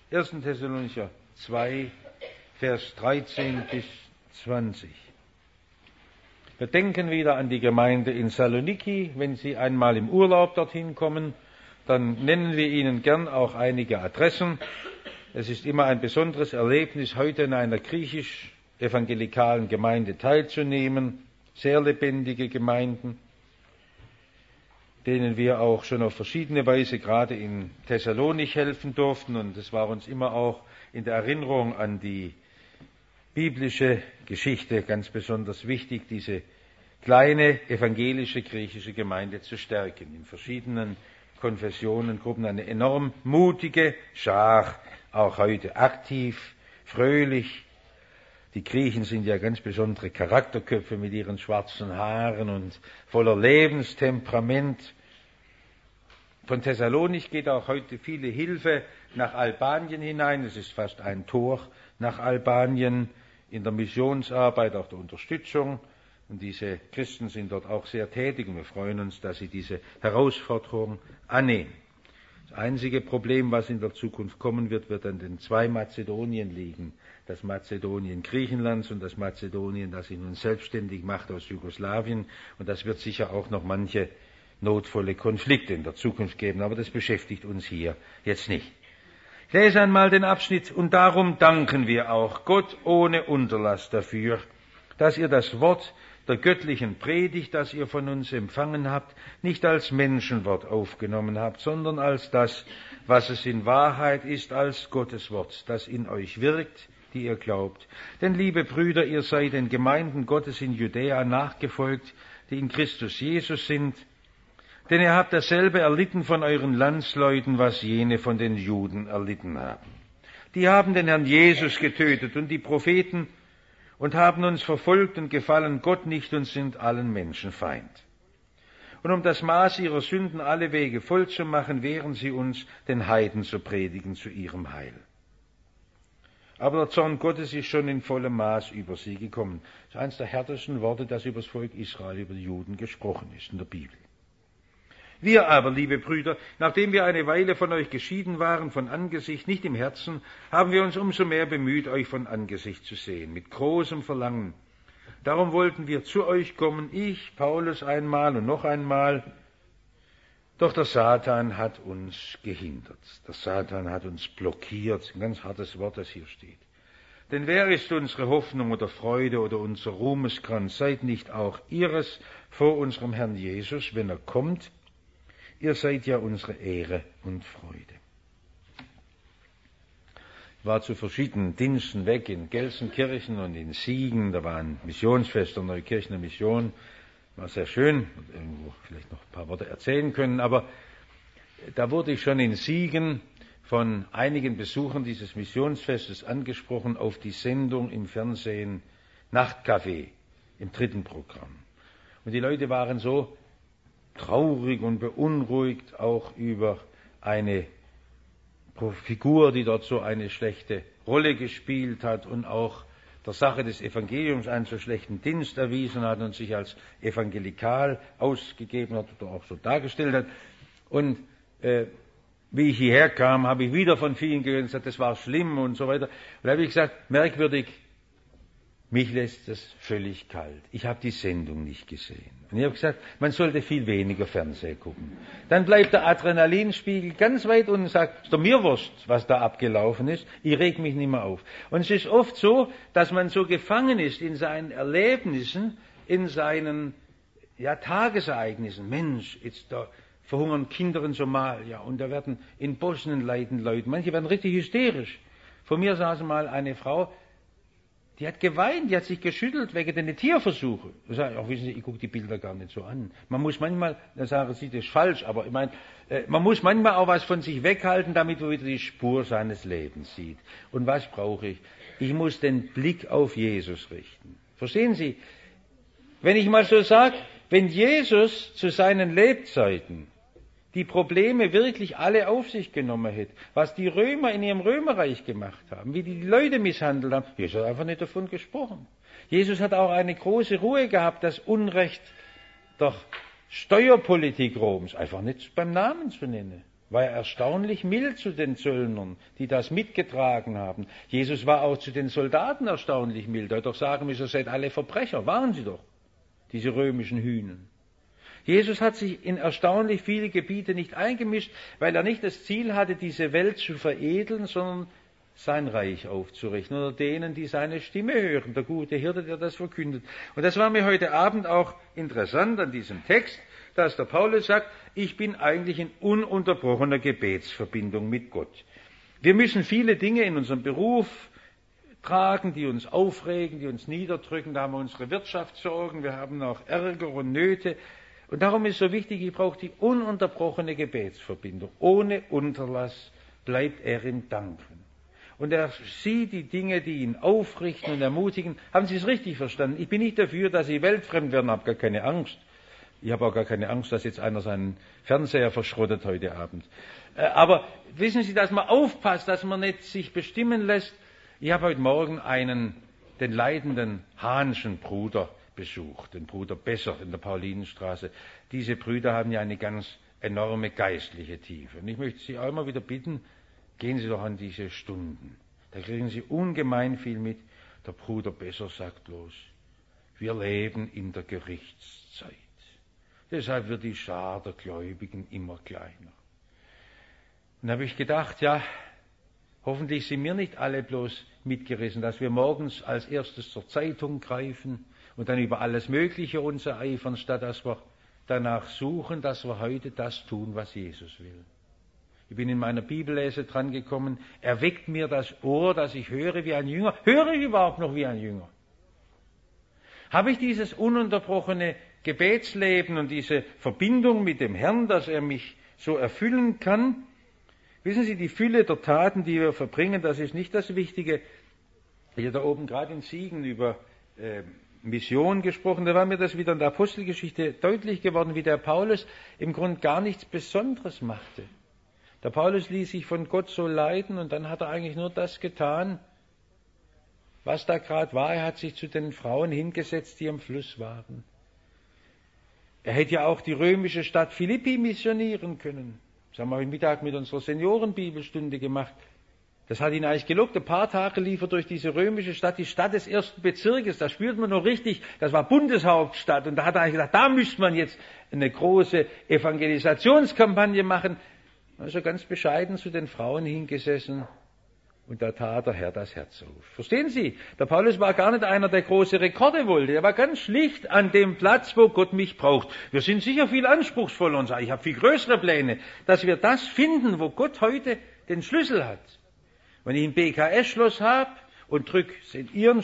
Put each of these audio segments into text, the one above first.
1. Thessalonicher 2, Vers 13 bis 20. Wir denken wieder an die Gemeinde in Saloniki. Wenn Sie einmal im Urlaub dorthin kommen, dann nennen wir Ihnen gern auch einige Adressen. Es ist immer ein besonderes Erlebnis, heute in einer griechisch-evangelikalen Gemeinde teilzunehmen. Sehr lebendige Gemeinden, denen wir auch schon auf verschiedene Weise gerade in Thessalonik helfen durften. Und es war uns immer auch in der Erinnerung an die biblische Geschichte ganz besonders wichtig, diese kleine evangelische griechische Gemeinde zu stärken. In verschiedenen Konfessionen, Gruppen, eine enorm mutige Schar, auch heute aktiv, fröhlich. Die Griechen sind ja ganz besondere Charakterköpfe mit ihren schwarzen Haaren und voller Lebenstemperament. Von Thessalonik geht auch heute viele Hilfe nach Albanien hinein. Es ist fast ein Tor nach Albanien in der Missionsarbeit, auch der Unterstützung. Und diese Christen sind dort auch sehr tätig und wir freuen uns, dass sie diese Herausforderung annehmen. Das einzige Problem, was in der Zukunft kommen wird, wird an den zwei Mazedonien liegen. Das Mazedonien Griechenlands und das Mazedonien, das sich nun selbstständig macht aus Jugoslawien. Und das wird sicher auch noch manche notvolle Konflikte in der Zukunft geben. Aber das beschäftigt uns hier jetzt nicht. Ich lese einmal den Abschnitt: Und darum danken wir auch Gott ohne Unterlass dafür, dass ihr das Wort der göttlichen Predigt, das ihr von uns empfangen habt, nicht als Menschenwort aufgenommen habt, sondern als das, was es in Wahrheit ist, als Gottes Wort, das in euch wirkt, die ihr glaubt. Denn, liebe Brüder, ihr seid den Gemeinden Gottes in Judäa nachgefolgt, die in Christus Jesus sind. Denn ihr habt dasselbe erlitten von euren Landsleuten, was jene von den Juden erlitten haben. Die haben den Herrn Jesus getötet und die Propheten und haben uns verfolgt und gefallen Gott nicht und sind allen Menschen Feind. Und um das Maß ihrer Sünden alle Wege voll zu machen, wehren sie uns, den Heiden zu predigen zu ihrem Heil. Aber der Zorn Gottes ist schon in vollem Maß über sie gekommen. Das ist eines der härtesten Worte, das über das Volk Israel, über die Juden gesprochen ist in der Bibel. Wir aber, liebe Brüder, nachdem wir eine Weile von euch geschieden waren, von Angesicht, nicht im Herzen, haben wir uns umso mehr bemüht, euch von Angesicht zu sehen, mit großem Verlangen. Darum wollten wir zu euch kommen, ich, Paulus einmal und noch einmal. Doch der Satan hat uns gehindert. Der Satan hat uns blockiert. Ein ganz hartes Wort, das hier steht. Denn wer ist unsere Hoffnung oder Freude oder unser Ruhmeskranz? Seid nicht auch ihres vor unserem Herrn Jesus, wenn er kommt? Ihr seid ja unsere Ehre und Freude. Ich war zu verschiedenen Diensten weg in Gelsenkirchen und in Siegen. Da war ein Missionsfest der Neukirchner Mission. War sehr schön. Irgendwo vielleicht noch ein paar Worte erzählen können. Aber da wurde ich schon in Siegen von einigen Besuchern dieses Missionsfestes angesprochen auf die Sendung im Fernsehen Nachtcafé im 3. Programm. Und die Leute waren so traurig und beunruhigt auch über eine Figur, die dort so eine schlechte Rolle gespielt hat und auch der Sache des Evangeliums einen so schlechten Dienst erwiesen hat und sich als evangelikal ausgegeben hat oder auch so dargestellt hat. Und wie ich hierher kam, habe ich wieder von vielen gehört und gesagt, das war schlimm und so weiter. Und da habe ich gesagt, merkwürdig, mich lässt das völlig kalt. Ich habe die Sendung nicht gesehen. Und ich habe gesagt, man sollte viel weniger Fernsehen gucken. Dann bleibt der Adrenalinspiegel ganz weit unten und sagt, ist doch mir wurscht, was da abgelaufen ist. Ich reg mich nicht mehr auf. Und es ist oft so, dass man so gefangen ist in seinen Erlebnissen, in seinen Tagesereignissen. Mensch, jetzt da verhungern Kinder in Somalia und da werden in Bosnien leiden Leute. Manche werden richtig hysterisch. Vor mir saß mal eine Frau, die hat geweint, die hat sich geschüttelt wegen den Tierversuchen. Ich sage, auch wissen Sie, ich gucke die Bilder gar nicht so an. Man muss manchmal, da sagen Sie, das ist falsch, aber ich meine, man muss manchmal auch was von sich weghalten, damit man wieder die Spur seines Lebens sieht. Und was brauche ich? Ich muss den Blick auf Jesus richten. Verstehen Sie? Wenn ich mal so sage, wenn Jesus zu seinen Lebzeiten die Probleme wirklich alle auf sich genommen hätte, was die Römer in ihrem Römerreich gemacht haben, wie die Leute misshandelt haben, Jesus hat einfach nicht davon gesprochen. Jesus hat auch eine große Ruhe gehabt, das Unrecht der Steuerpolitik Roms einfach nicht beim Namen zu nennen. war er erstaunlich mild zu den Zöllnern, die das mitgetragen haben. Jesus war auch zu den Soldaten erstaunlich mild. Er hat doch sagen müssen, ihr seid alle Verbrecher. Waren sie doch, diese römischen Hühnen. Jesus hat sich in erstaunlich viele Gebiete nicht eingemischt, weil er nicht das Ziel hatte, diese Welt zu veredeln, sondern sein Reich aufzurichten, oder denen, die seine Stimme hören, der gute Hirte, der das verkündet. Und das war mir heute Abend auch interessant an diesem Text, dass der Paulus sagt, ich bin eigentlich in ununterbrochener Gebetsverbindung mit Gott. Wir müssen viele Dinge in unserem Beruf tragen, die uns aufregen, die uns niederdrücken. Da haben wir unsere Wirtschaftssorgen, wir haben auch Ärger und Nöte. Und darum ist so wichtig, ich brauche die ununterbrochene Gebetsverbindung. Ohne Unterlass bleibt er im Danken. Und er sieht die Dinge, die ihn aufrichten und ermutigen. Haben Sie es richtig verstanden? Ich bin nicht dafür, dass Sie weltfremd werden, habe gar keine Angst. Ich habe auch gar keine Angst, dass jetzt einer seinen Fernseher verschrottet heute Abend. Aber wissen Sie, dass man aufpasst, dass man nicht sich bestimmen lässt. Ich habe heute Morgen den leidenden Hahnschen Bruder besucht, den Bruder Besser in der Paulinenstraße. Diese Brüder haben ja eine ganz enorme geistliche Tiefe. Und ich möchte Sie auch immer wieder bitten, gehen Sie doch an diese Stunden. Da kriegen Sie ungemein viel mit. Der Bruder Besser sagt bloß, wir leben in der Gerichtszeit. Deshalb wird die Schar der Gläubigen immer kleiner. Und da habe ich gedacht, ja, hoffentlich sind wir nicht alle bloß mitgerissen, dass wir morgens als erstes zur Zeitung greifen und dann über alles Mögliche uns ereifern, statt dass wir danach suchen, dass wir heute das tun, was Jesus will. Ich bin in meiner Bibellese dran gekommen, erweckt mir das Ohr, dass ich höre wie ein Jünger. Höre ich überhaupt noch wie ein Jünger? Habe ich dieses ununterbrochene Gebetsleben und diese Verbindung mit dem Herrn, dass er mich so erfüllen kann? Wissen Sie, die Fülle der Taten, die wir verbringen, das ist nicht das Wichtige. Ich habe da oben gerade in Siegen über Mission gesprochen, da war mir das wieder in der Apostelgeschichte deutlich geworden, wie der Paulus im Grunde gar nichts Besonderes machte. Der Paulus ließ sich von Gott so leiten und dann hat er eigentlich nur das getan, was da gerade war. Er hat sich zu den Frauen hingesetzt, die am Fluss waren. Er hätte ja auch die römische Stadt Philippi missionieren können. Das haben wir heute Mittag mit unserer Seniorenbibelstunde gemacht. Das hat ihn eigentlich gelockt. Ein paar Tage lief er durch diese römische Stadt, die Stadt des ersten Bezirkes. Da spürt man noch richtig, das war Bundeshauptstadt. Und da hat er eigentlich gedacht, da müsste man jetzt eine große Evangelisationskampagne machen. Also ganz bescheiden zu den Frauen hingesessen. Und da tat der Herr das Herz auf. Verstehen Sie? Der Paulus war gar nicht einer, der große Rekorde wollte. Er war ganz schlicht an dem Platz, wo Gott mich braucht. Wir sind sicher viel anspruchsvoller und sagen, ich habe viel größere Pläne, dass wir das finden, wo Gott heute den Schlüssel hat. Wenn ich ein BKS-Schloss habe und drücke in Ihren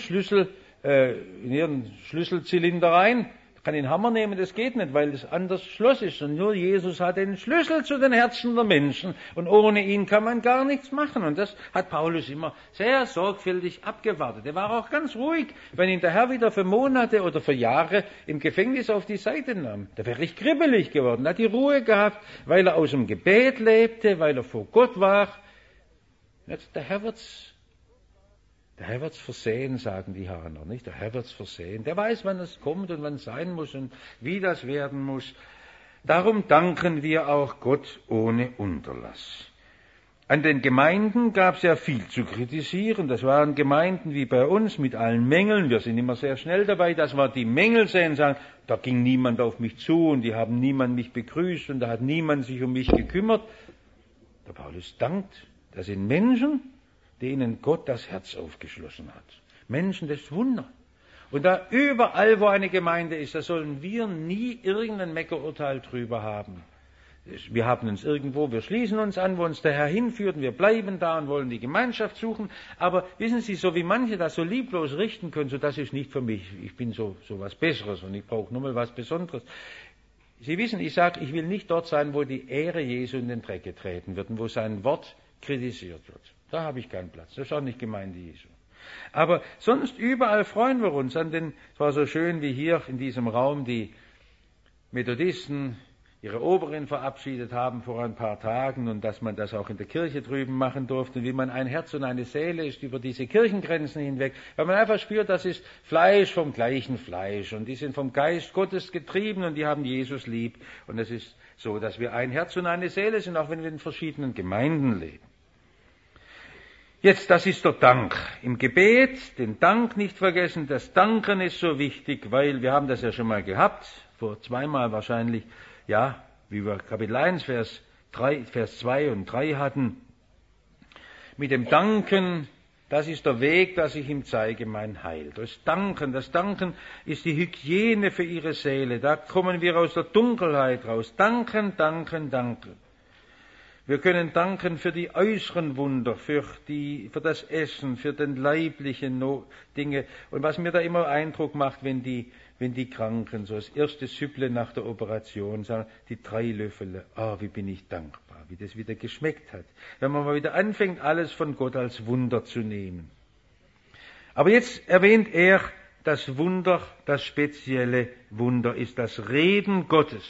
Schlüsselzylinder rein, kann ich einen Hammer nehmen, das geht nicht, weil das anders Schloss ist. Und nur Jesus hat den Schlüssel zu den Herzen der Menschen. Und ohne ihn kann man gar nichts machen. Und das hat Paulus immer sehr sorgfältig abgewartet. Er war auch ganz ruhig, wenn ihn der Herr wieder für Monate oder für Jahre im Gefängnis auf die Seite nahm. Da wäre ich kribbelig geworden. Er hat die Ruhe gehabt, weil er aus dem Gebet lebte, weil er vor Gott war. Jetzt, der Herr wird's versehen, sagen die Hahner, nicht? Der Herr wird's versehen. Der weiß, wann es kommt und wann es sein muss und wie das werden muss. Darum danken wir auch Gott ohne Unterlass. An den Gemeinden gab es ja viel zu kritisieren. Das waren Gemeinden wie bei uns mit allen Mängeln. Wir sind immer sehr schnell dabei, dass wir die Mängel sehen, sagen, da ging niemand auf mich zu und die haben niemand mich begrüßt und da hat niemand sich um mich gekümmert. Der Paulus dankt. Das sind Menschen, denen Gott das Herz aufgeschlossen hat. Menschen, das ist Wunder. Und da überall, wo eine Gemeinde ist, da sollen wir nie irgendein Meckerurteil drüber haben. Wir haben uns irgendwo, wir schließen uns an, wo uns der Herr hinführt, und wir bleiben da und wollen die Gemeinschaft suchen. Aber wissen Sie, so wie manche das so lieblos richten können, so das ist nicht für mich. Ich bin so was Besseres und ich brauche nur mal was Besonderes. Sie wissen, ich sage, ich will nicht dort sein, wo die Ehre Jesu in den Dreck getreten wird und wo sein Wort kritisiert wird. Da habe ich keinen Platz. Das ist auch nicht Gemeinde Jesu. Aber sonst überall freuen wir uns an es war so schön wie hier in diesem Raum die Methodisten, ihre Oberin verabschiedet haben vor ein paar Tagen und dass man das auch in der Kirche drüben machen durfte, wie man ein Herz und eine Seele ist über diese Kirchengrenzen hinweg, weil man einfach spürt, das ist Fleisch vom gleichen Fleisch und die sind vom Geist Gottes getrieben und die haben Jesus lieb und es ist so, dass wir ein Herz und eine Seele sind, auch wenn wir in verschiedenen Gemeinden leben. Jetzt, das ist der Dank. Im Gebet den Dank nicht vergessen, das Danken ist so wichtig, weil wir haben das ja schon mal gehabt, vor zweimal wahrscheinlich, ja, wie wir Kapitel 1, Vers 2 und 3 hatten. Mit dem Danken, das ist der Weg, dass ich ihm zeige mein Heil. Das Danken ist die Hygiene für ihre Seele. Da kommen wir aus der Dunkelheit raus. Danken, danken, danken. Wir können danken für die äußeren Wunder, für das Essen, für den leiblichen Dinge. Und was mir da immer Eindruck macht, wenn die Kranken so das erste Süpple nach der Operation sagen, die 3 Löffel, wie bin ich dankbar, wie das wieder geschmeckt hat. Wenn man mal wieder anfängt, alles von Gott als Wunder zu nehmen. Aber jetzt erwähnt er das Wunder, das spezielle Wunder ist das Reden Gottes.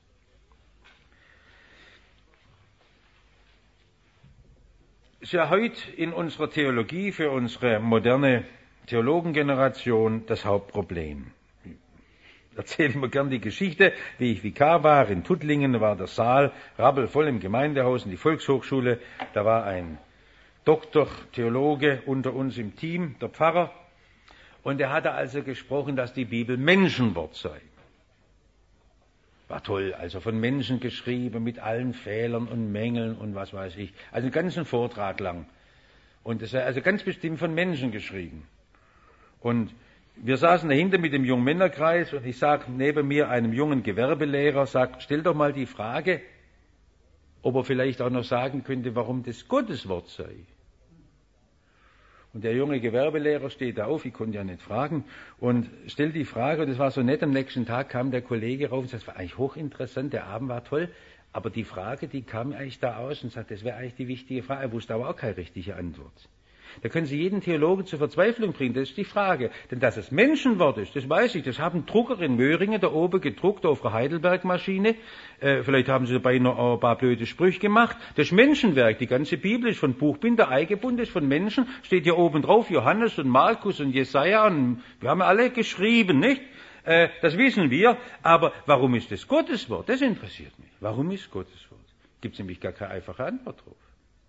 Ist ja heute in unserer Theologie für unsere moderne Theologengeneration das Hauptproblem. Erzählen wir gern die Geschichte, wie ich Vikar war in Tuttlingen, da war der Saal rappelvoll im Gemeindehaus in die Volkshochschule, da war ein Doktor, Theologe unter uns im Team, der Pfarrer, und er hatte also gesprochen, dass die Bibel Menschenwort sei. War toll, also von Menschen geschrieben, mit allen Fehlern und Mängeln und was weiß ich. Also einen ganzen Vortrag lang. Und es sei also ganz bestimmt von Menschen geschrieben. Und wir saßen dahinter mit dem jungen Männerkreis und ich sage neben mir einem jungen Gewerbelehrer, stell doch mal die Frage, ob er vielleicht auch noch sagen könnte, warum das Gotteswort sei. Und der junge Gewerbelehrer steht da auf, ich konnte ja nicht fragen, und stellt die Frage, und es war so nett, am nächsten Tag kam der Kollege rauf und sagt, das war eigentlich hochinteressant, der Abend war toll, aber die Frage, die kam eigentlich da aus und sagt, das wäre eigentlich die wichtige Frage, er wusste aber auch keine richtige Antwort. Da können Sie jeden Theologen zur Verzweiflung bringen, das ist die Frage. Denn dass es Menschenwort ist, das weiß ich, das haben Drucker in Möhringen da oben gedruckt auf der Heidelberg-Maschine. Vielleicht haben sie dabei noch ein paar blöde Sprüche gemacht. Das ist Menschenwerk, die ganze Bibel ist von Buchbinder eingebunden, ist von Menschen, steht hier oben drauf, Johannes und Markus und Jesaja, und wir haben alle geschrieben, nicht? Das wissen wir, aber warum ist das Gotteswort? Das interessiert mich. Warum ist Gotteswort? Gibt es nämlich gar keine einfache Antwort drauf.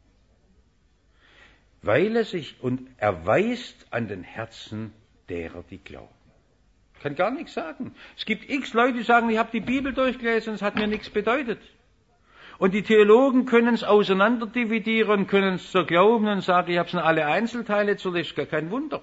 Weil er sich und erweist an den Herzen derer, die glauben. Ich kann gar nichts sagen. Es gibt x Leute, die sagen, ich habe die Bibel durchgelesen, es hat mir nichts bedeutet. Und die Theologen können es auseinanderdividieren, können es so glauben und sagen, ich habe es in alle Einzelteile zerlegt, gar kein Wunder.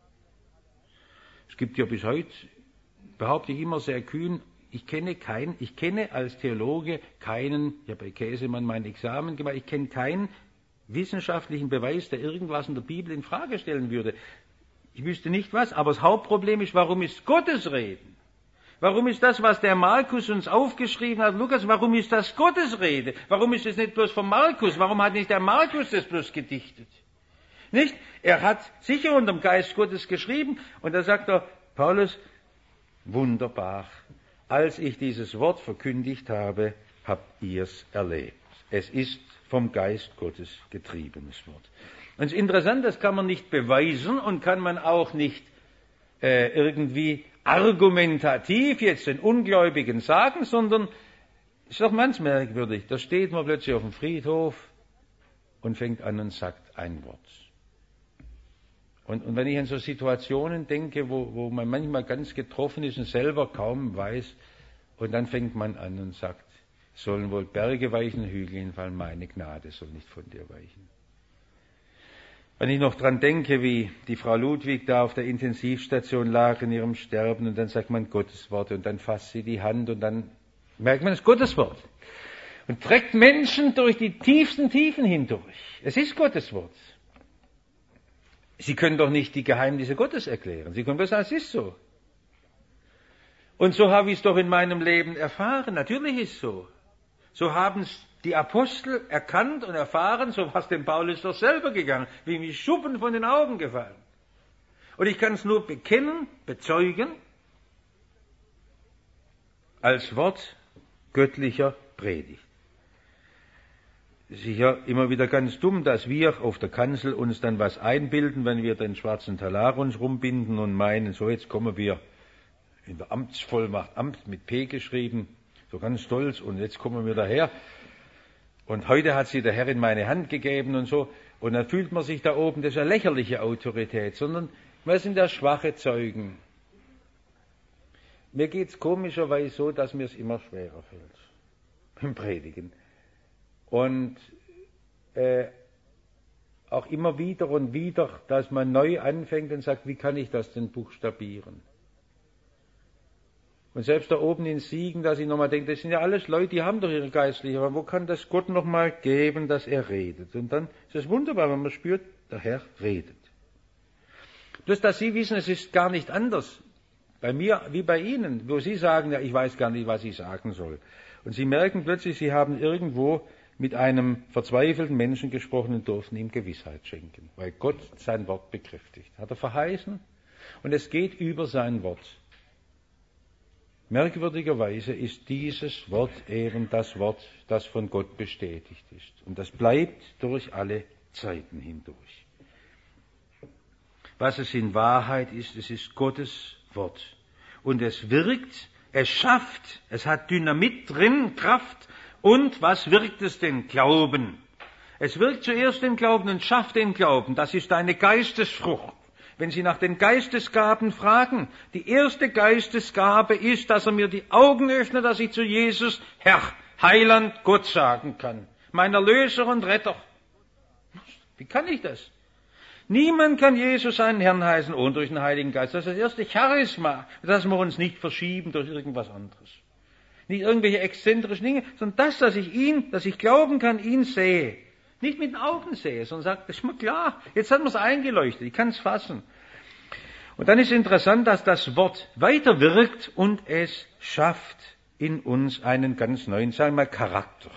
Es gibt ja bis heute, behaupte ich immer sehr kühn, ich kenne als Theologe keinen, ich habe bei Käsemann mein Examen gemacht, ich kenne keinen wissenschaftlichen Beweis, der irgendwas in der Bibel in Frage stellen würde. Ich wüsste nicht was, aber das Hauptproblem ist, warum ist Gottes Reden? Warum ist das, was der Markus uns aufgeschrieben hat, Lukas, warum ist das Gottes Rede? Warum ist es nicht bloß von Markus? Warum hat nicht der Markus das bloß gedichtet? Nicht? Er hat sicher unter dem Geist Gottes geschrieben und da sagt er, Paulus, wunderbar, als ich dieses Wort verkündigt habe, habt ihr's erlebt. Es ist vom Geist Gottes getriebenes Wort. Und es ist interessant, das kann man nicht beweisen und kann man auch nicht irgendwie argumentativ jetzt den Ungläubigen sagen, sondern es ist doch ganz merkwürdig. Da steht man plötzlich auf dem Friedhof und fängt an und sagt ein Wort. Und wenn ich an so Situationen denke, wo man manchmal ganz getroffen ist und selber kaum weiß, und dann fängt man an und sagt, sollen wohl Berge weichen, Hügel hinfallen, meine Gnade soll nicht von dir weichen. Wenn ich noch dran denke, wie die Frau Ludwig da auf der Intensivstation lag in ihrem Sterben und dann sagt man Gottes Wort und dann fasst sie die Hand und dann merkt man, es ist Gottes Wort. Und trägt Menschen durch die tiefsten Tiefen hindurch. Es ist Gottes Wort. Sie können doch nicht die Geheimnisse Gottes erklären. Sie können bloß sagen, es ist so. Und so habe ich es doch in meinem Leben erfahren. Natürlich ist es so. So haben es die Apostel erkannt und erfahren, so war es dem Paulus doch selber gegangen, wie mir Schuppen von den Augen gefallen. Und ich kann es nur bekennen, bezeugen, als Wort göttlicher Predigt. Sicher immer wieder ganz dumm, dass wir auf der Kanzel uns dann was einbilden, wenn wir den schwarzen Talar uns rumbinden und meinen, so jetzt kommen wir in der Amtsvollmacht, Amt mit P geschrieben, so ganz stolz, und jetzt kommen wir daher. Und heute hat sie der Herr in meine Hand gegeben und so. Und dann fühlt man sich da oben, das ist eine lächerliche Autorität, sondern wir sind ja schwache Zeugen. Mir geht's komischerweise so, dass mir es immer schwerer fällt im Predigen. Und auch immer wieder und wieder, dass man neu anfängt und sagt, wie kann ich das denn buchstabieren? Und selbst da oben in Siegen, dass ich nochmal denke, das sind ja alles Leute, die haben doch ihre Geistliche, aber wo kann das Gott nochmal geben, dass er redet? Und dann ist es wunderbar, wenn man spürt, der Herr redet. Bloß, dass Sie wissen, es ist gar nicht anders bei mir wie bei Ihnen, wo Sie sagen, ja, ich weiß gar nicht, was ich sagen soll. Und Sie merken plötzlich, Sie haben irgendwo mit einem verzweifelten Menschen gesprochen und durften ihm Gewissheit schenken, weil Gott sein Wort bekräftigt. Hat er verheißen? Und es geht über sein Wort. Merkwürdigerweise ist dieses Wort eben das Wort, das von Gott bestätigt ist. Und das bleibt durch alle Zeiten hindurch. Was es in Wahrheit ist, es ist Gottes Wort. Und es wirkt, es schafft, es hat Dynamit drin, Kraft. Und was wirkt es denn? Glauben. Es wirkt zuerst den Glauben und schafft den Glauben. Das ist eine Geistesfrucht. Wenn Sie nach den Geistesgaben fragen, die erste Geistesgabe ist, dass er mir die Augen öffnet, dass ich zu Jesus, Herr, Heiland, Gott sagen kann. Mein Erlöser und Retter. Wie kann ich das? Niemand kann Jesus seinen Herrn heißen, ohne durch den Heiligen Geist. Das ist das erste Charisma, dass wir uns nicht verschieben durch irgendwas anderes. Nicht irgendwelche exzentrischen Dinge, sondern das, dass ich glauben kann, ihn sehe. Nicht mit den Augen sehe, sondern sage, das ist mir klar. Jetzt hat man es eingeleuchtet, ich kann es fassen. Und dann ist interessant, dass das Wort weiterwirkt und es schafft in uns einen ganz neuen, sagen wir mal, Charakter.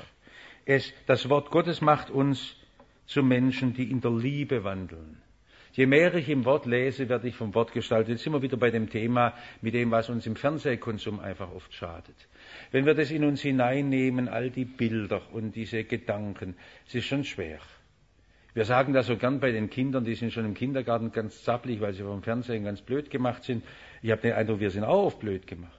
Das Wort Gottes macht uns zu Menschen, die in der Liebe wandeln. Je mehr ich im Wort lese, werde ich vom Wort gestaltet. Jetzt sind wir wieder bei dem Thema, mit dem, was uns im Fernsehkonsum einfach oft schadet. Wenn wir das in uns hineinnehmen, all die Bilder und diese Gedanken, es ist schon schwer. Wir sagen das so gern bei den Kindern, die sind schon im Kindergarten ganz zappelig, weil sie vom Fernsehen ganz blöd gemacht sind. Ich habe den Eindruck, wir sind auch oft blöd gemacht.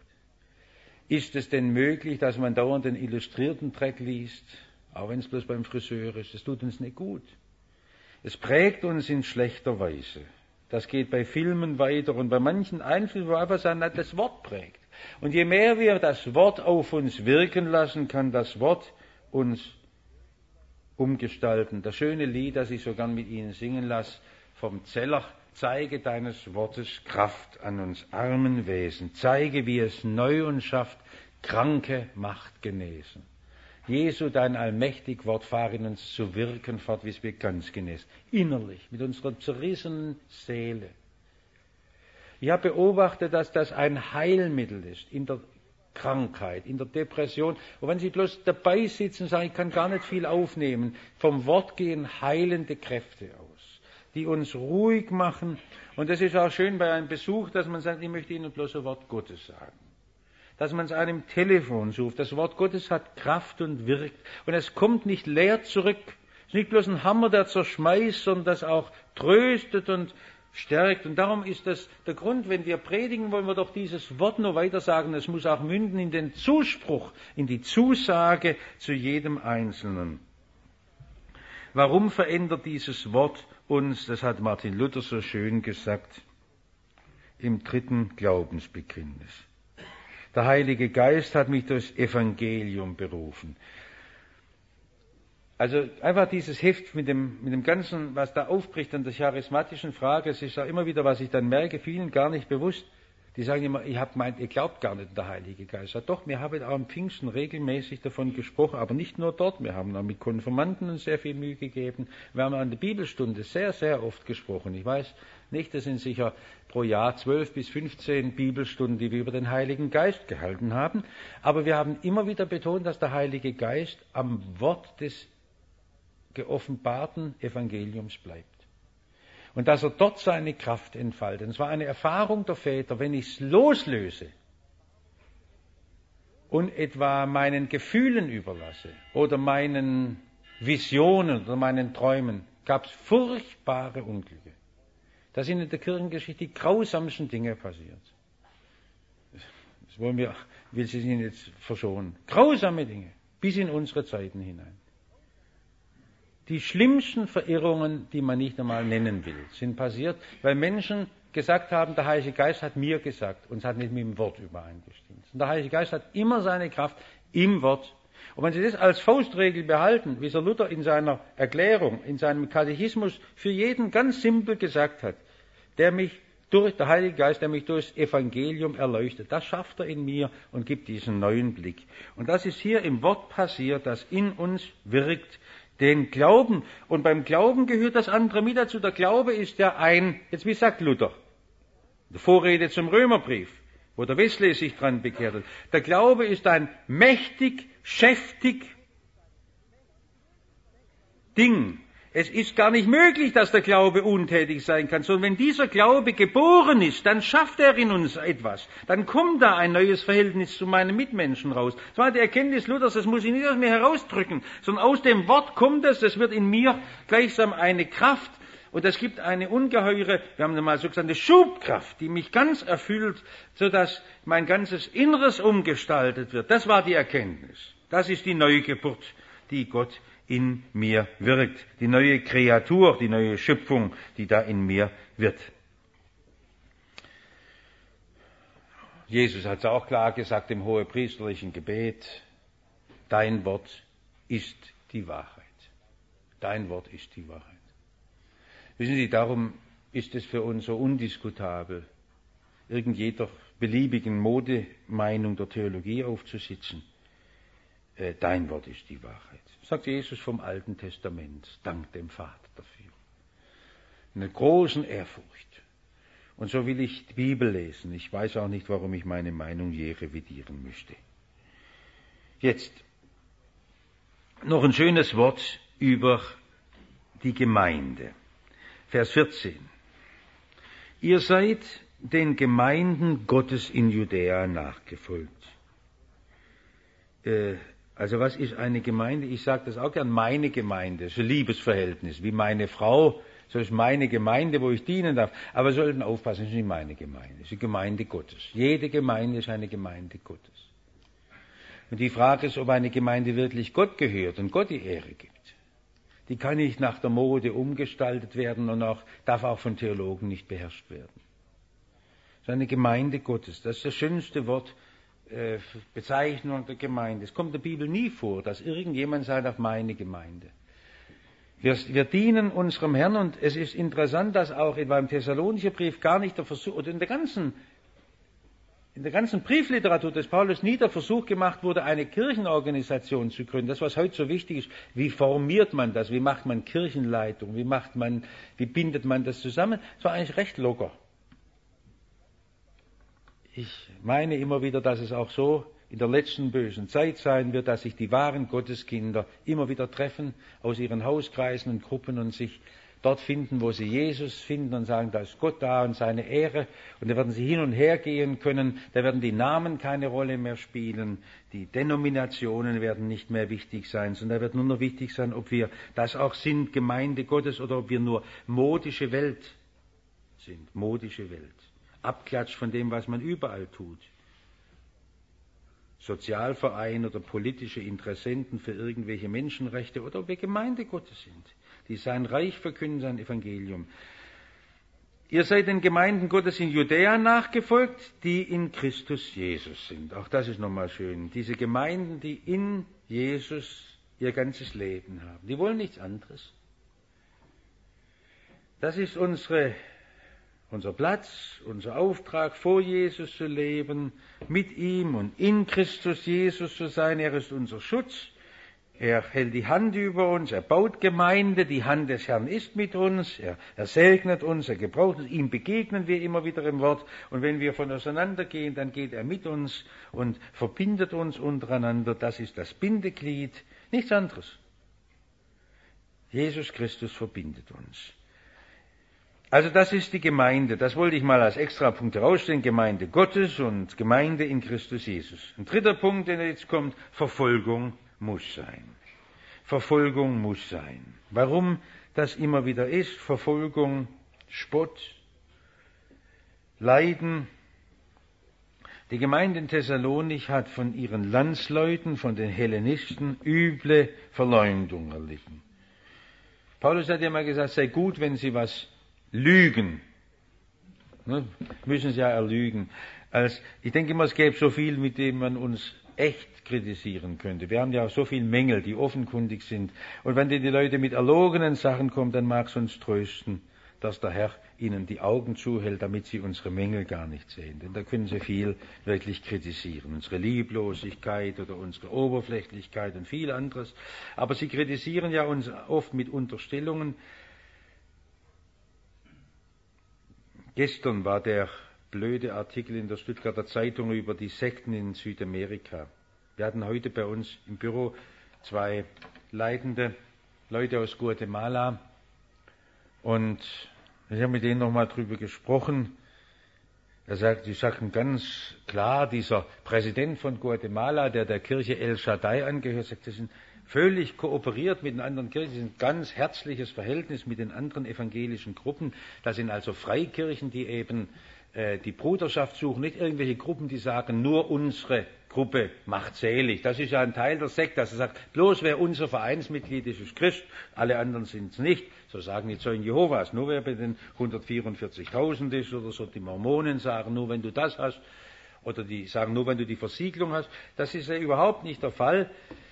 Ist es denn möglich, dass man dauernd den illustrierten Dreck liest, auch wenn es bloß beim Friseur ist? Das tut uns nicht gut. Es prägt uns in schlechter Weise. Das geht bei Filmen weiter und bei manchen Einflüssen, wo einfach sagen, das Wort prägt. Und je mehr wir das Wort auf uns wirken lassen, kann das Wort uns umgestalten. Das schöne Lied, das ich so gern mit Ihnen singen lasse, vom Zeller, zeige deines Wortes Kraft an uns armen Wesen. Zeige, wie es neu und schafft, Kranke macht genesen. Jesu, dein allmächtig Wort, fahr in uns zu wirken fort, wie es wir ganz genesen. Innerlich, mit unserer zerrissenen Seele. Ich habe beobachtet, dass das ein Heilmittel ist in der Krankheit, in der Depression. Und wenn Sie bloß dabei sitzen und sagen, ich kann gar nicht viel aufnehmen, vom Wort gehen heilende Kräfte aus, die uns ruhig machen. Und das ist auch schön bei einem Besuch, dass man sagt, ich möchte Ihnen bloß ein Wort Gottes sagen. Dass man es einem Telefon sucht. Das Wort Gottes hat Kraft und wirkt. Und es kommt nicht leer zurück. Es ist nicht bloß ein Hammer, der zerschmeißt, sondern das auch tröstet und stärkt. Und darum ist das der Grund, wenn wir predigen, wollen wir doch dieses Wort nur weiter sagen. Es muss auch münden in den Zuspruch, in die Zusage zu jedem Einzelnen. Warum verändert dieses Wort uns? Das hat Martin Luther so schön gesagt im 3. Glaubensbekenntnis. Der Heilige Geist hat mich durchs Evangelium berufen. Also einfach dieses Heft mit dem Ganzen, was da aufbricht an der charismatischen Frage, es ist ja immer wieder, was ich dann merke, vielen gar nicht bewusst. Die sagen immer, ich habe gemeint, ihr glaubt gar nicht an den Heiligen Geist. Ja doch, wir haben auch am Pfingsten regelmäßig davon gesprochen, aber nicht nur dort. Wir haben auch mit Konfirmanden uns sehr viel Mühe gegeben. Wir haben an der Bibelstunde sehr, sehr oft gesprochen. Ich weiß nicht, das sind sicher pro Jahr 12 bis 15 Bibelstunden, die wir über den Heiligen Geist gehalten haben. Aber wir haben immer wieder betont, dass der Heilige Geist am Wort des geoffenbarten Evangeliums bleibt. Und dass er dort seine Kraft entfaltet. Und es war eine Erfahrung der Väter, wenn ich es loslöse und etwa meinen Gefühlen überlasse oder meinen Visionen oder meinen Träumen, gab es furchtbare Unglücke. Da sind in der Kirchengeschichte die grausamsten Dinge passiert. Das will ich Ihnen jetzt verschonen. Grausame Dinge, bis in unsere Zeiten hinein. Die schlimmsten Verirrungen, die man nicht einmal nennen will, sind passiert, weil Menschen gesagt haben, der Heilige Geist hat mir gesagt, und es hat nicht mit dem Wort übereingestimmt. Und der Heilige Geist hat immer seine Kraft im Wort. Und wenn Sie das als Faustregel behalten, wie Sir Luther in seiner Erklärung, in seinem Katechismus für jeden ganz simpel gesagt hat, der Heilige Geist, der mich durchs Evangelium erleuchtet, das schafft er in mir und gibt diesen neuen Blick. Und das ist hier im Wort passiert, das in uns wirkt, den Glauben. Und beim Glauben gehört das andere mit dazu. Der Glaube ist ja jetzt wie sagt Luther, die Vorrede zum Römerbrief, wo der Wesley sich dran bekehrt hat. Der Glaube ist ein mächtig, schäftig Ding. Es ist gar nicht möglich, dass der Glaube untätig sein kann, sondern wenn dieser Glaube geboren ist, dann schafft er in uns etwas. Dann kommt da ein neues Verhältnis zu meinen Mitmenschen raus. Das war die Erkenntnis Luthers, das muss ich nicht aus mir herausdrücken, sondern aus dem Wort kommt es, das wird in mir gleichsam eine Kraft und es gibt eine ungeheure, wir haben mal so gesagt, eine Schubkraft, die mich ganz erfüllt, sodass mein ganzes Inneres umgestaltet wird. Das war die Erkenntnis. Das ist die Neugeburt, die Gott in mir wirkt, die neue Kreatur, die neue Schöpfung, die da in mir wird. Jesus hat es auch klar gesagt im hohepriesterlichen Gebet, dein Wort ist die Wahrheit. Dein Wort ist die Wahrheit. Wissen Sie, darum ist es für uns so undiskutabel, irgendjeder beliebigen Modemeinung der Theologie aufzusitzen. Dein Wort ist die Wahrheit. Sagt Jesus vom Alten Testament. Dank dem Vater dafür. In einer großen Ehrfurcht. Und so will ich die Bibel lesen. Ich weiß auch nicht, warum ich meine Meinung je revidieren möchte. Jetzt noch ein schönes Wort über die Gemeinde. Vers 14. Ihr seid den Gemeinden Gottes in Judäa nachgefolgt. Also was ist eine Gemeinde? Ich sage das auch gern, meine Gemeinde, so ein Liebesverhältnis, wie meine Frau, so ist meine Gemeinde, wo ich dienen darf. Aber wir sollten aufpassen, es ist nicht meine Gemeinde, es ist die Gemeinde Gottes. Jede Gemeinde ist eine Gemeinde Gottes. Und die Frage ist, ob eine Gemeinde wirklich Gott gehört und Gott die Ehre gibt. Die kann nicht nach der Mode umgestaltet werden und darf auch von Theologen nicht beherrscht werden. Es ist eine Gemeinde Gottes, das ist das schönste Wort, Bezeichnung der Gemeinde. Es kommt in der Bibel nie vor, dass irgendjemand sagt, auf meine Gemeinde. Wir dienen unserem Herrn und es ist interessant, dass auch etwa im Thessalonicher Brief gar nicht der Versuch, oder in der ganzen Briefliteratur des Paulus nie der Versuch gemacht wurde, eine Kirchenorganisation zu gründen. Das, was heute so wichtig ist, wie formiert man das, wie macht man Kirchenleitung, wie bindet man das zusammen? Das war eigentlich recht locker. Ich meine immer wieder, dass es auch so in der letzten bösen Zeit sein wird, dass sich die wahren Gotteskinder immer wieder treffen aus ihren Hauskreisen und Gruppen und sich dort finden, wo sie Jesus finden und sagen, da ist Gott da und seine Ehre. Und da werden sie hin und her gehen können, da werden die Namen keine Rolle mehr spielen, die Denominationen werden nicht mehr wichtig sein, sondern da wird nur noch wichtig sein, ob wir das auch sind, Gemeinde Gottes, oder ob wir nur modische Welt sind, modische Welt. Abklatsch von dem, was man überall tut. Sozialverein oder politische Interessenten für irgendwelche Menschenrechte oder ob wir Gemeinde Gottes sind, die sein Reich verkünden, sein Evangelium. Ihr seid den Gemeinden Gottes in Judäa nachgefolgt, die in Christus Jesus sind. Auch das ist nochmal schön. Diese Gemeinden, die in Jesus ihr ganzes Leben haben. Die wollen nichts anderes. Das ist unser Platz, unser Auftrag, vor Jesus zu leben, mit ihm und in Christus Jesus zu sein. Er ist unser Schutz. Er hält die Hand über uns, er baut Gemeinde, die Hand des Herrn ist mit uns, er segnet uns, er gebraucht uns, ihm begegnen wir immer wieder im Wort. Und wenn wir von auseinandergehen, dann geht er mit uns und verbindet uns untereinander. Das ist das Bindeglied, nichts anderes. Jesus Christus verbindet uns. Also das ist die Gemeinde, das wollte ich mal als Extrapunkt herausstellen, Gemeinde Gottes und Gemeinde in Christus Jesus. Ein dritter Punkt, der jetzt kommt, Verfolgung muss sein. Verfolgung muss sein. Warum das immer wieder ist, Verfolgung, Spott, Leiden. Die Gemeinde in Thessalonich hat von ihren Landsleuten, von den Hellenisten, üble Verleumdung erlitten. Paulus hat ja mal gesagt, sei gut, wenn sie was lügen. Ne? Müssen sie ja erlügen. Ich denke immer, es gäbe so viel, mit dem man uns echt kritisieren könnte. Wir haben ja auch so viele Mängel, die offenkundig sind. Und wenn die Leute mit erlogenen Sachen kommen, dann mag es uns trösten, dass der Herr ihnen die Augen zuhält, damit sie unsere Mängel gar nicht sehen. Denn da können sie viel wirklich kritisieren. Unsere Lieblosigkeit oder unsere Oberflächlichkeit und viel anderes. Aber sie kritisieren ja uns oft mit Unterstellungen. Gestern war der blöde Artikel in der Stuttgarter Zeitung über die Sekten in Südamerika. Wir hatten heute bei uns im Büro 2 leitende Leute aus Guatemala und ich habe mit denen nochmal drüber gesprochen. Die sagten ganz klar, dieser Präsident von Guatemala, der Kirche El Shaddai angehört, sagt, das sind völlig kooperiert mit den anderen Kirchen, das ist ein ganz herzliches Verhältnis mit den anderen evangelischen Gruppen. Das sind also Freikirchen, die eben die Bruderschaft suchen, nicht irgendwelche Gruppen, die sagen, nur unsere Gruppe macht selig. Das ist ja ein Teil der Sekte, dass er sagt, bloß wer unser Vereinsmitglied ist, ist Christ, alle anderen sind es nicht. So sagen die Zeugen Jehovas, nur wer bei den 144.000 ist oder so. Die Mormonen sagen, nur wenn du das hast, oder die sagen, nur wenn du die Versiegelung hast. Das ist ja überhaupt nicht der Fall.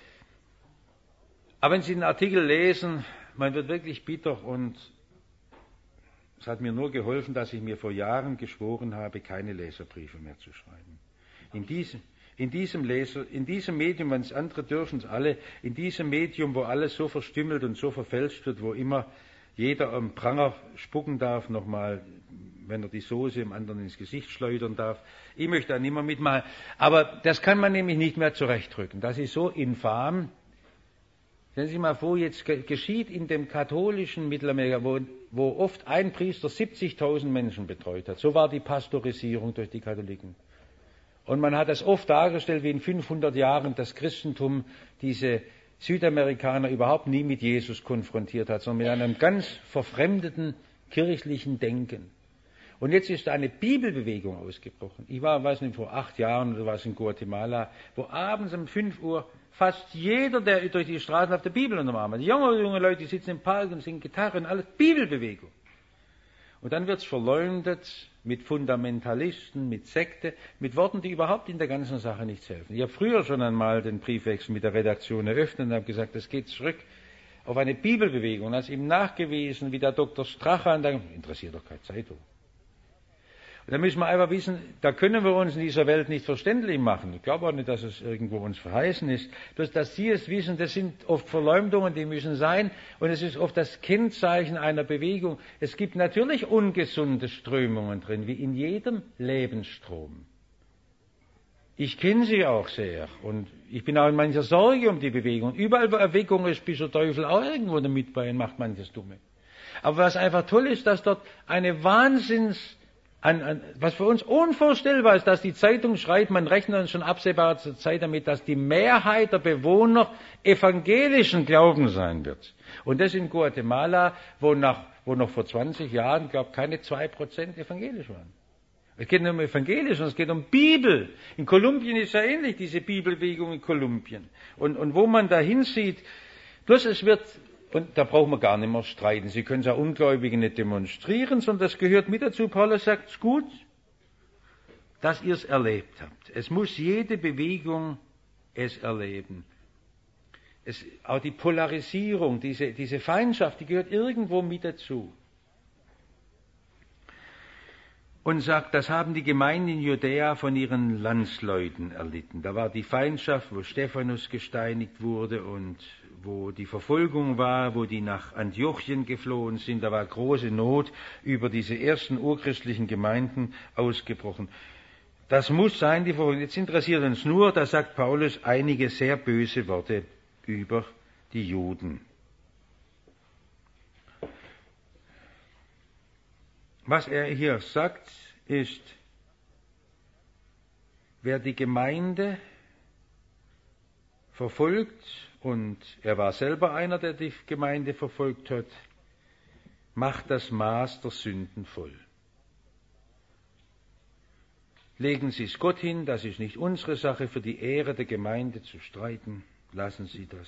Aber wenn Sie den Artikel lesen, man wird wirklich bitter und es hat mir nur geholfen, dass ich mir vor Jahren geschworen habe, keine Leserbriefe mehr zu schreiben. In diesem Medium, wenn es andere dürfen es alle, in diesem Medium, wo alles so verstümmelt und so verfälscht wird, wo immer jeder am Pranger spucken darf, nochmal, wenn er die Soße dem anderen ins Gesicht schleudern darf. Ich möchte da nicht mehr mitmachen. Aber das kann man nämlich nicht mehr zurechtdrücken. Das ist so infam. Stellen Sie sich mal vor, jetzt geschieht in dem katholischen Mittelamerika, wo oft ein Priester 70.000 Menschen betreut hat. So war die Pastorisierung durch die Katholiken. Und man hat das oft dargestellt, wie in 500 Jahren das Christentum diese Südamerikaner überhaupt nie mit Jesus konfrontiert hat, sondern mit einem ganz verfremdeten kirchlichen Denken. Und jetzt ist eine Bibelbewegung ausgebrochen. Ich weiß nicht, vor 8 Jahren oder was in Guatemala, wo abends um 5 Uhr fast jeder, der durch die Straßen auf der Bibel unterm Arm hat. Junge Leute, die sitzen im Park und singen Gitarre und alles. Bibelbewegung. Und dann wird es verleumdet mit Fundamentalisten, mit Sekte, mit Worten, die überhaupt in der ganzen Sache nichts helfen. Ich habe früher schon einmal den Briefwechsel mit der Redaktion eröffnet und habe gesagt, das geht zurück auf eine Bibelbewegung. Und als ihm nachgewiesen, wie der Dr. Strachan, interessiert doch keine Zeitung. Und da müssen wir einfach wissen, da können wir uns in dieser Welt nicht verständlich machen. Ich glaube auch nicht, dass es irgendwo uns verheißen ist. Bloß, dass Sie es wissen, das sind oft Verleumdungen, die müssen sein. Und es ist oft das Kennzeichen einer Bewegung. Es gibt natürlich ungesunde Strömungen drin, wie in jedem Lebensstrom. Ich kenne sie auch sehr. Und ich bin auch in mancher Sorge um die Bewegung. Überall, wo Erweckung ist, bis der Teufel auch irgendwo damit bei und macht manches Dumme. Aber was einfach toll ist, dass dort eine was für uns unvorstellbar ist, dass die Zeitung schreibt, man rechnet uns schon absehbarer Zeit damit, dass die Mehrheit der Bewohner evangelischen Glauben sein wird. Und das in Guatemala, wo noch vor 20 Jahren, glaube ich, keine 2% evangelisch waren. Es geht nicht um evangelisch, sondern es geht um Bibel. In Kolumbien ist ja ähnlich, diese Bibelbewegung in Kolumbien. Und wo man da hinsieht, bloß es wird. Und da brauchen wir gar nicht mehr streiten. Sie können es ja Ungläubige nicht demonstrieren, sondern das gehört mit dazu. Paulus sagt es gut, dass ihr es erlebt habt. Es muss jede Bewegung es erleben. Auch die Polarisierung, diese Feindschaft, die gehört irgendwo mit dazu. Und sagt, das haben die Gemeinden in Judäa von ihren Landsleuten erlitten. Da war die Feindschaft, wo Stephanus gesteinigt wurde und wo die Verfolgung war, wo die nach Antiochien geflohen sind. Da war große Not über diese ersten urchristlichen Gemeinden ausgebrochen. Das muss sein, die Verfolgung. Jetzt interessiert uns nur, da sagt Paulus einige sehr böse Worte über die Juden. Was er hier sagt, ist, wer die Gemeinde verfolgt, und er war selber einer, der die Gemeinde verfolgt hat, macht das Maß der Sünden voll. Legen Sie es Gott hin, das ist nicht unsere Sache, für die Ehre der Gemeinde zu streiten. Lassen Sie das.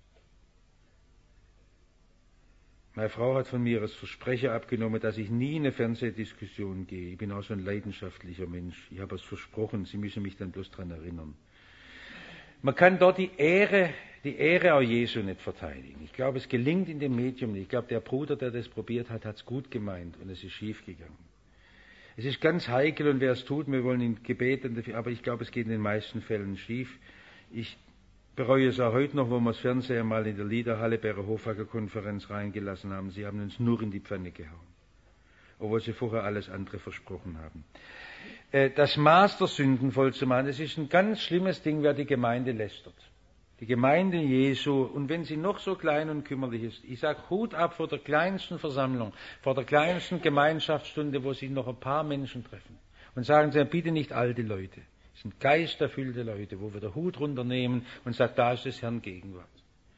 Meine Frau hat von mir als Versprecher abgenommen, dass ich nie in eine Fernsehdiskussion gehe. Ich bin auch so ein leidenschaftlicher Mensch. Ich habe es versprochen, Sie müssen mich dann bloß daran erinnern. Man kann dort die Ehre auch Jesu nicht verteidigen. Ich glaube, es gelingt in dem Medium nicht. Ich glaube, der Bruder, der das probiert hat, hat es gut gemeint und es ist schief gegangen. Es ist ganz heikel und wer es tut, wir wollen ihn gebeten dafür, aber ich glaube, es geht in den meisten Fällen schief. Ich bereue es auch heute noch, wo wir das Fernseher mal in der Liederhalle bei der Hofacker Konferenz reingelassen haben. Sie haben uns nur in die Pfanne gehauen, obwohl sie vorher alles andere versprochen haben. Das Maß der Sünden voll zu machen, das ist ein ganz schlimmes Ding, wer die Gemeinde lästert. Die Gemeinde Jesu, und wenn sie noch so klein und kümmerlich ist, ich sage Hut ab vor der kleinsten Versammlung, vor der kleinsten Gemeinschaftsstunde, wo sich noch ein paar Menschen treffen. Und sagen sie, bitte nicht alte Leute. Das sind geisterfüllte Leute, wo wir den Hut runternehmen und sagen, da ist des Herrn Gegenwart.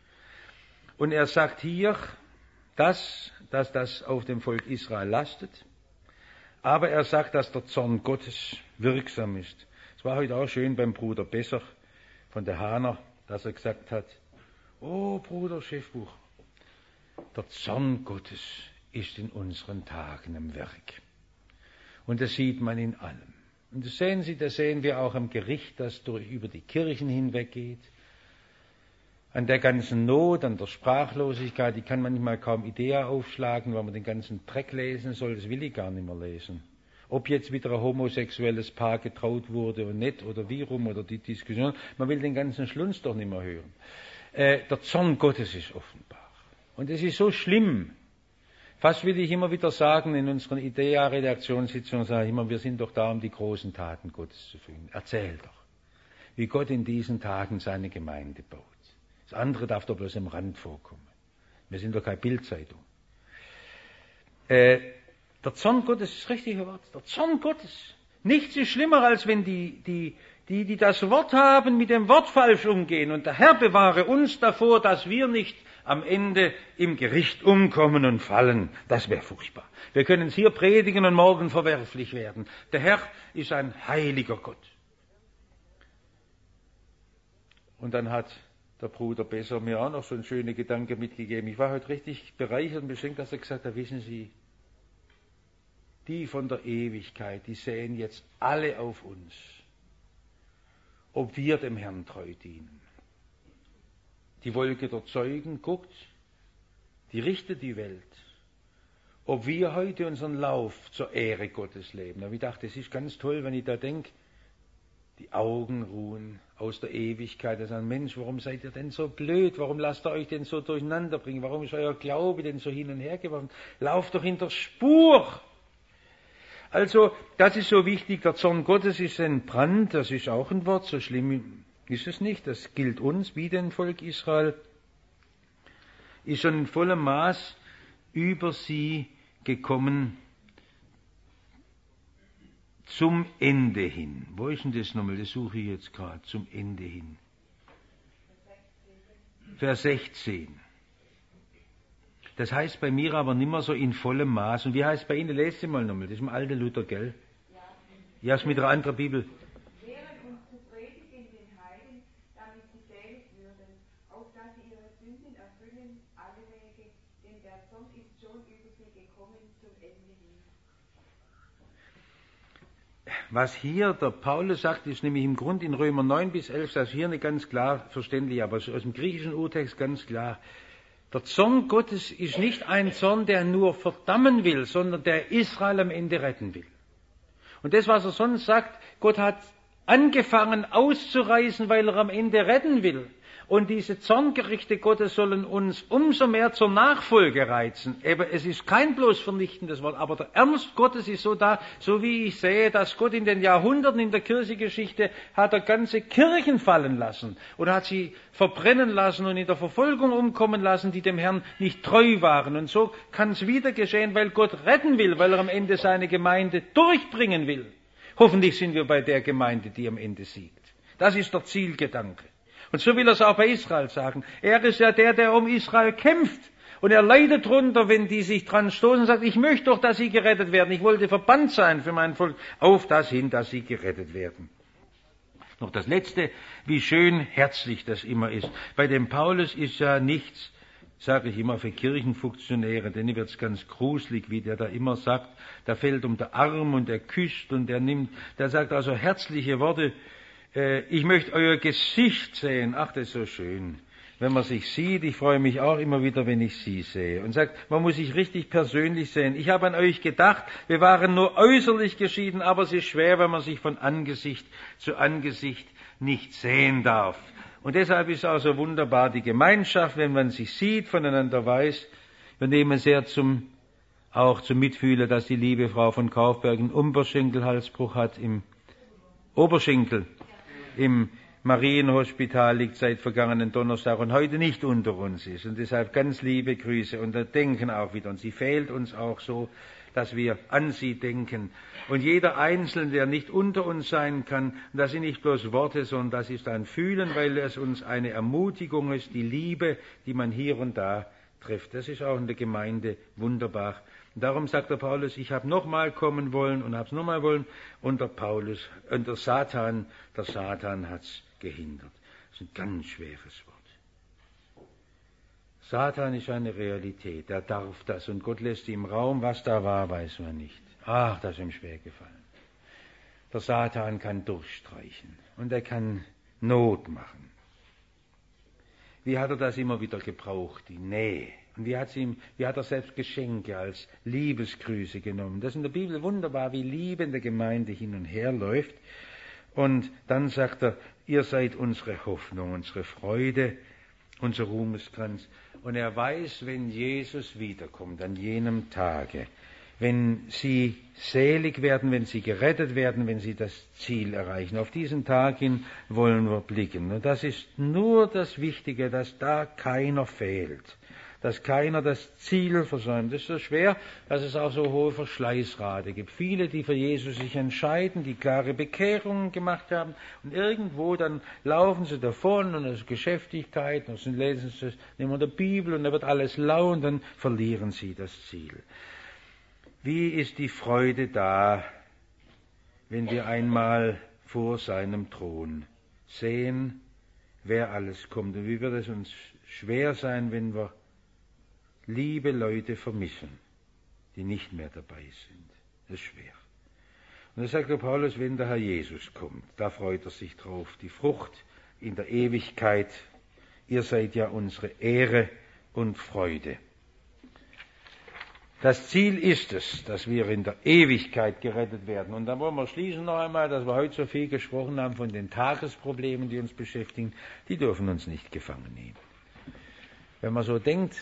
Und er sagt hier, dass das auf dem Volk Israel lastet, aber er sagt, dass der Zorn Gottes wirksam ist. Es war heute auch schön beim Bruder Besser von der Hahner, dass er gesagt hat, oh Bruder Schiffbuch, der Zorn Gottes ist in unseren Tagen am Werk. Und das sieht man in allem. Und das sehen wir auch am Gericht, das über die Kirchen hinweggeht. An der ganzen Not, an der Sprachlosigkeit, die kann manchmal kaum Idee aufschlagen, weil man den ganzen Dreck lesen soll, das will ich gar nicht mehr lesen. Ob jetzt wieder ein homosexuelles Paar getraut wurde und nicht, oder wie rum, oder die Diskussion, man will den ganzen Schlunz doch nicht mehr hören. Der Zorn Gottes ist offenbar. Und es ist so schlimm. Fast will ich immer wieder sagen, in unseren IDEA-Redaktionssitzungen sage ich immer, wir sind doch da, um die großen Taten Gottes zu fühlen. Erzähl doch, wie Gott in diesen Tagen seine Gemeinde baut. Das andere darf doch bloß am Rand vorkommen. Wir sind doch keine Bildzeitung. Der Zorn Gottes ist das richtige Wort. Der Zorn Gottes. Nichts ist schlimmer, als wenn die das Wort haben, mit dem Wort falsch umgehen. Und der Herr bewahre uns davor, dass wir nicht am Ende im Gericht umkommen und fallen. Das wäre furchtbar. Wir können es hier predigen und morgen verwerflich werden. Der Herr ist ein heiliger Gott. Und dann hat der Bruder Besser mir auch noch so einen schönen Gedanke mitgegeben. Ich war heute richtig bereichert und beschenkt, dass er gesagt hat, wissen Sie, die von der Ewigkeit, die sehen jetzt alle auf uns, ob wir dem Herrn treu dienen. Die Wolke der Zeugen guckt, die richtet die Welt, ob wir heute unseren Lauf zur Ehre Gottes leben. Aber ich dachte, es ist ganz toll, wenn ich da denke, die Augen ruhen aus der Ewigkeit. Da sagen, Mensch, warum seid ihr denn so blöd? Warum lasst ihr euch denn so durcheinander bringen? Warum ist euer Glaube denn so hin und her geworfen? Lauft doch in der Spur! Also, das ist so wichtig, der Zorn Gottes ist ein Brand, das ist auch ein Wort, so schlimm ist es nicht, das gilt uns wie dem Volk Israel, ist schon in vollem Maß über sie gekommen zum Ende hin. Wo ist denn das nochmal? Das suche ich jetzt gerade, zum Ende hin. Vers 16. Das heißt bei mir aber nicht mehr so in vollem Maß. Und wie heißt es bei Ihnen? Lest Sie mal nochmal. Das ist im alten Luther, gell? Ja, ist mit einer anderen Bibel. Lehren uns zu predigen den Heiden, damit sie selig würden, auf dass sie ihre Sünden erfüllen, alle Wege, denn der Zorn ist schon über sie gekommen zum Ende hin. Was hier der Paulus sagt, ist nämlich im Grund in Römer 9 bis 11, das ist hier nicht ganz klar verständlich, aber aus dem griechischen Urtext ganz klar. Der Zorn Gottes ist nicht ein Zorn, der nur verdammen will, sondern der Israel am Ende retten will. Und das, was er sonst sagt, Gott hat angefangen auszureißen, weil er am Ende retten will. Und diese Zorngerichte Gottes sollen uns umso mehr zur Nachfolge reizen. Eben, es ist kein bloß vernichtendes Wort, aber der Ernst Gottes ist so da, so wie ich sehe, dass Gott in den Jahrhunderten in der Kirchengeschichte hat er ganze Kirchen fallen lassen und hat sie verbrennen lassen und in der Verfolgung umkommen lassen, die dem Herrn nicht treu waren. Und so kann es wieder geschehen, weil Gott retten will, weil er am Ende seine Gemeinde durchbringen will. Hoffentlich sind wir bei der Gemeinde, die am Ende siegt. Das ist der Zielgedanke. Und so will er es auch bei Israel sagen. Er ist ja der um Israel kämpft. Und er leidet drunter, wenn die sich dran stoßen und sagt, ich möchte doch, dass sie gerettet werden. Ich wollte verbannt sein für mein Volk. Auf das hin, dass sie gerettet werden. Noch das Letzte, wie schön herzlich das immer ist. Bei dem Paulus ist ja nichts, sage ich immer, für Kirchenfunktionäre, denen wird es ganz gruselig, wie der da immer sagt, da fällt um den Arm und er küsst und er nimmt, der sagt also herzliche Worte, ich möchte euer Gesicht sehen. Ach, das ist so schön. Wenn man sich sieht, ich freue mich auch immer wieder, wenn ich sie sehe. Und sagt, man muss sich richtig persönlich sehen. Ich habe an euch gedacht, wir waren nur äußerlich geschieden, aber es ist schwer, wenn man sich von Angesicht zu Angesicht nicht sehen darf. Und deshalb ist auch so wunderbar die Gemeinschaft, wenn man sich sieht, voneinander weiß. Wir nehmen sehr auch zum Mitfühlen, dass die liebe Frau von Kaufberg einen Oberschenkelhalsbruch hat im Oberschenkel. Im Marienhospital liegt seit vergangenen Donnerstag und heute nicht unter uns ist. Und deshalb ganz liebe Grüße und da denken auch wieder. Und sie fehlt uns auch so, dass wir an sie denken. Und jeder Einzelne, der nicht unter uns sein kann, und das sind nicht bloß Worte, sondern das ist ein Fühlen, weil es uns eine Ermutigung ist, die Liebe, die man hier und da trifft. Das ist auch in der Gemeinde wunderbar. Und darum sagt der Paulus, ich habe nochmal kommen wollen und habe es nochmal wollen. Und der Satan hat es gehindert. Das ist ein ganz schweres Wort. Satan ist eine Realität, er darf das. Und Gott lässt ihm Raum, was da war, weiß man nicht. Ach, das ist ihm schwer gefallen. Der Satan kann durchstreichen und er kann Not machen. Wie hat er das immer wieder gebraucht? Die Nähe. Und wie hat er selbst Geschenke als Liebesgrüße genommen? Das ist in der Bibel wunderbar, wie Liebe in der Gemeinde hin und her läuft. Und dann sagt er, ihr seid unsere Hoffnung, unsere Freude, unser Ruhmeskranz. Und er weiß, wenn Jesus wiederkommt, an jenem Tage, wenn sie selig werden, wenn sie gerettet werden, wenn sie das Ziel erreichen. Auf diesen Tag hin wollen wir blicken. Und das ist nur das Wichtige, dass da keiner fehlt. Dass keiner das Ziel versäumt. Das ist so schwer, dass es auch so hohe Verschleißrate gibt. Viele, die für Jesus sich entscheiden, die klare Bekehrungen gemacht haben und irgendwo dann laufen sie davon und das ist Geschäftigkeit und lesen sie nehmen der Bibel und da wird alles lau und dann verlieren sie das Ziel. Wie ist die Freude da, wenn wir einmal vor seinem Thron sehen, wer alles kommt und wie wird es uns schwer sein, wenn wir liebe Leute vermissen, die nicht mehr dabei sind. Das ist schwer. Und da sagt der Paulus, wenn der Herr Jesus kommt, da freut er sich drauf. Die Frucht in der Ewigkeit. Ihr seid ja unsere Ehre und Freude. Das Ziel ist es, dass wir in der Ewigkeit gerettet werden. Und dann wollen wir schließen noch einmal, dass wir heute so viel gesprochen haben von den Tagesproblemen, die uns beschäftigen. Die dürfen uns nicht gefangen nehmen. Wenn man so denkt,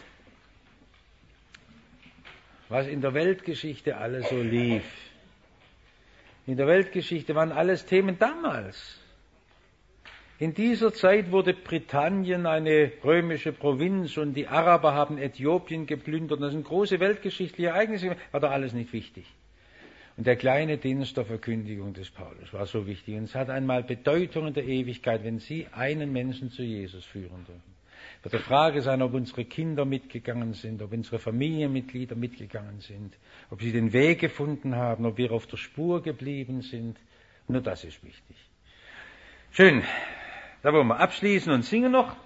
was in der Weltgeschichte alles so lief. In der Weltgeschichte waren alles Themen damals. In dieser Zeit wurde Britannien eine römische Provinz und die Araber haben Äthiopien geplündert. Das sind große weltgeschichtliche Ereignisse, war doch alles nicht wichtig. Und der kleine Dienst der Verkündigung des Paulus war so wichtig. Und es hat einmal Bedeutung in der Ewigkeit, wenn Sie einen Menschen zu Jesus führen dürfen. Wird die Frage sein, ob unsere Kinder mitgegangen sind, ob unsere Familienmitglieder mitgegangen sind, ob sie den Weg gefunden haben, ob wir auf der Spur geblieben sind. Nur das ist wichtig. Schön. Da wollen wir abschließen und singen noch.